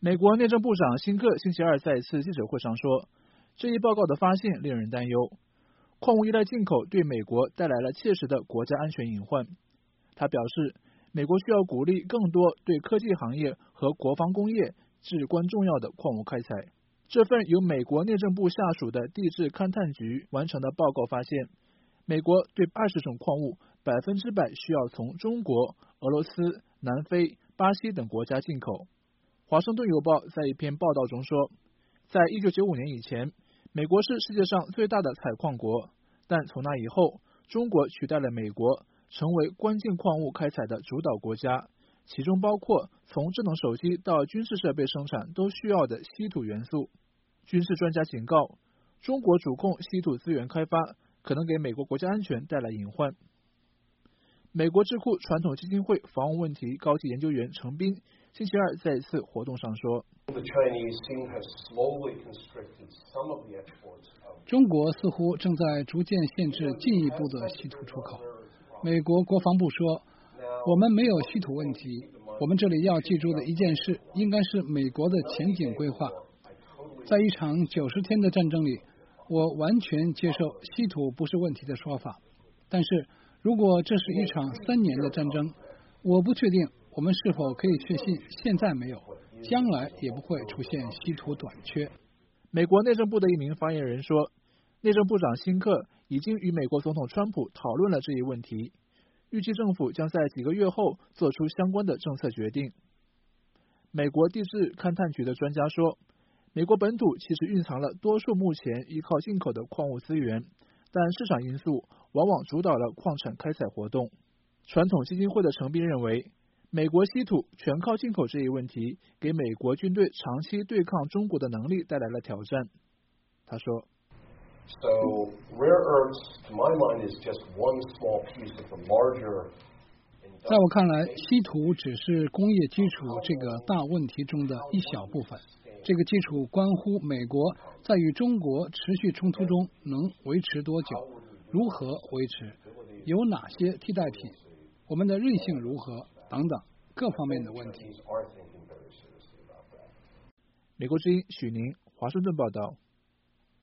美国内政部长辛克星期二在一次记者会上说，这一报告的发现令人担忧，矿物依赖进口对美国带来了切实的国家安全隐患。他表示，美国需要鼓励更多对科技行业和国防工业至关重要的矿物开采。这份由美国内政部下属的地质勘探局完成的报告发现，美国对20种矿物100%需要从中国、俄罗斯、南非、巴西等国家进口。华盛顿邮报在一篇报道中说，在1995年以前，美国是世界上最大的采矿国，但从那以后，中国取代了美国，成为关键矿物开采的主导国家，其中包括从智能手机到军事设备生产都需要的稀土元素。军事专家警告，中国主控稀土资源开发可能给美国国家安全带来隐患。美国智库传统基金会防务问题高级研究员程斌星期二在一次活动上说， 中国似乎正在逐渐限制进一步的稀土出口。美国国防部说，我们没有稀土问题，我们这里要记住的一件事应该是美国的前景规划。在一场90天的战争里，我完全接受稀土不是问题的说法，但是如果这是一场3年的战争，我不确定我们是否可以确信现在没有，将来也不会出现稀土短缺。 美国内政部的一名发言人说，内政部长辛克已经与美国总统川普讨论了这一问题，预计政府将在几个月后做出相关的政策决定。美国地质勘探局的专家说，美国本土其实蕴藏了多数目前依靠进口的矿物资源，但市场因素往往主导了矿产开采活动。传统基金会的程斌认为，美国稀土全靠进口这一问题给美国军队长期对抗中国的能力带来了挑战。他说， 在我看来，稀土只是工业基础这个大问题中的一小部分。这个基础关乎美国在与中国持续冲突中能维持多久，如何维持，有哪些替代品，我们的韧性如何等等各方面的问题。 美国之音许宁华盛顿报道。